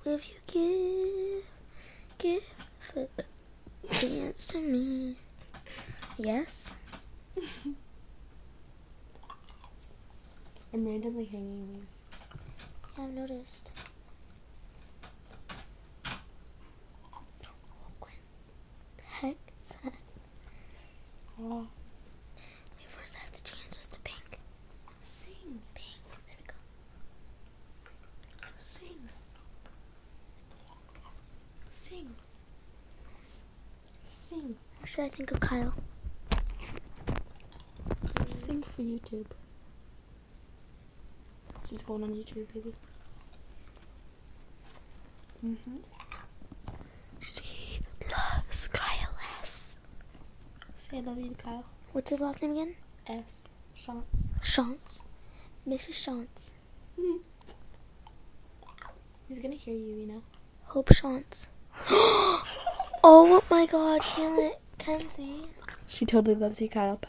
If you give a chance to me. Yes? I'm randomly hanging these. Yeah, I've noticed. What the heck is that? Oh. Wait, first I have to change this to pink. Sing. Pink. There we go. Sing. Sing. Sing. What should I think of Kyle? Sing for YouTube. This is going on YouTube, baby. She loves Kyle S. Say I love you to Kyle. What's his last name again? S. Chance. Chance. Mrs. Chance. He's gonna hear you, you know. Hope Chance. Oh my god, kill it, Kenzie. She totally loves you, Kyle.